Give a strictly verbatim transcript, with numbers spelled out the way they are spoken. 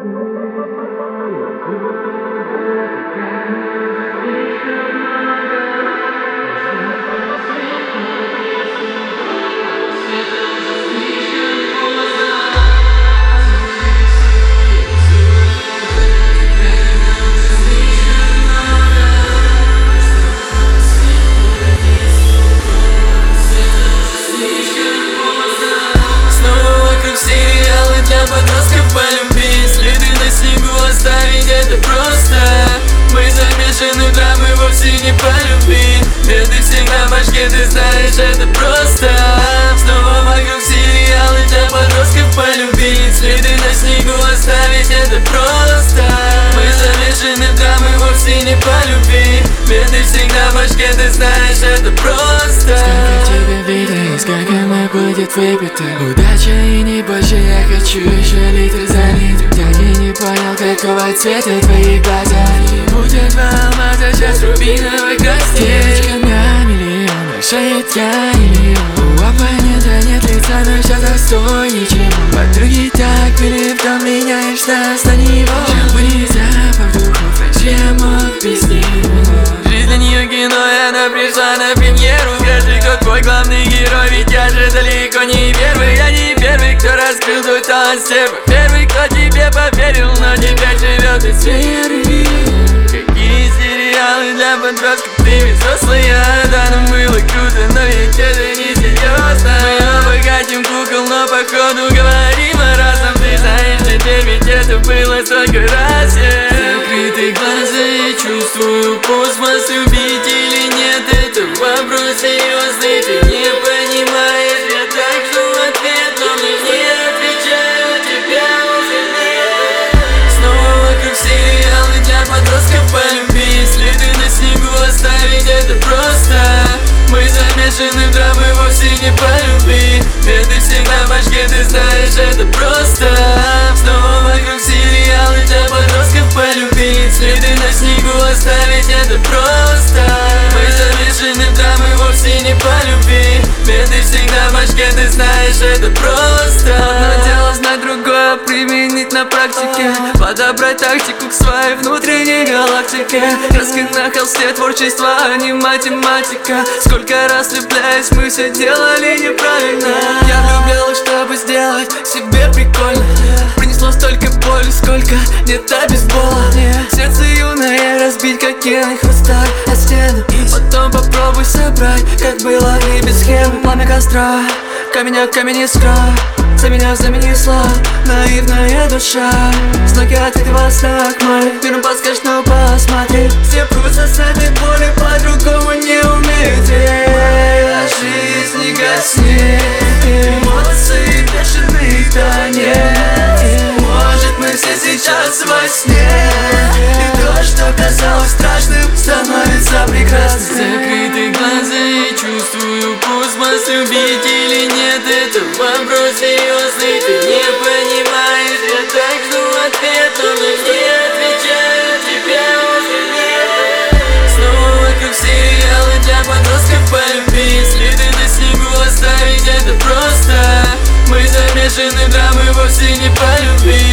Подростков полюбить, следы на снегу оставить — это просто. Мы замешаны в драмы, вовсе не по любви. Беды всегда в башке, ты знаешь, это просто. Снова вокруг сериалы для подростков полюбить, следы на снегу оставить — это просто. Мы замешаны в драмы, вовсе не по любви. Беды всегда в башке, ты знаешь, это просто. Сколько тебе видно и сколько мы будет выпито. Удача и не больше, я хочу еще литр за литром. Так и не понял, какого цвета твои глаза. И будет два алмаза, сейчас рубиновой краски. Девочка на миллион, решает я или он. У оппонента нет лица, но сейчас застой ничего. Подруги так были, в том меняешь нас на него. Шампунь, запах духов, раньше я мог без него. Жизнь для нее кино, и она пришла на премьеру. Скажи, кто твой главный герой, ведь я же далеко не первый. Я не первый, кто раскрыл твой талант стервы. Первый, кто тебе поверил, но теперь живет из веры. Какие сериалы для подростков, ты ведь взрослая. Да, нам было круто, но ведь это не серьезно. Мы оба хотим кукол, но походу говорим о разном. Ты знаешь, теперь ведь это было столько раз, yeah. Закрытые глаза, я чувствую космос. Любить или нет, это вопрос серьезный. Ты не понимаешь, я так жду ответ, но мне не отвечают, тебя уже нет. Снова вокруг сериалы для подростков полюбить, следы на снегу оставить — это просто. Мы замешаны в драмы, вовсе не по любви. Беды всегда в башке, ты знаешь, это просто. Снова вокруг сериалы для подростков полюбить, следы на снегу оставить — это просто. Мы замешаны в драмы, вовсе не по любви. Беды всегда в башке, ты знаешь, это просто. Одно дело знать, другое применить на практике. Подобрать тактику к своей внутренней галактике. Краски на холсте, творчество, а не математика. Сколько раз влюбляясь, мы все делали неправильно. Я влюблялась, чтобы сделать себе прикольно. Принесло столько боли, сколько нет обезбола. Сердце юное разбить, как кино хвоста о стену. Потом попробуй собрать, как было и без схем. Пламя костра, камень камень искра. За меня заменисла наивная душа. Знаки от этого сна к моим миром подскажешь, но посмотри. Все прутся с этой боли, по-другому не умеют. Моя жизнь не гаснет, эмоции бешеные тонет. Может, мы все сейчас во сне, и то, что казалось страшным, становится прекрасным. Закрытые глаза, я чувствую космос. Любить или нет, это вопрос серьезный. Ты не понимаешь, я так жду ответ, но мне не отвечают, тебя уже нет. Снова вокруг сериалы для подростков полюбить, следы на снегу оставить — это просто. Мы замешаны в драмы, вовсе не по любви.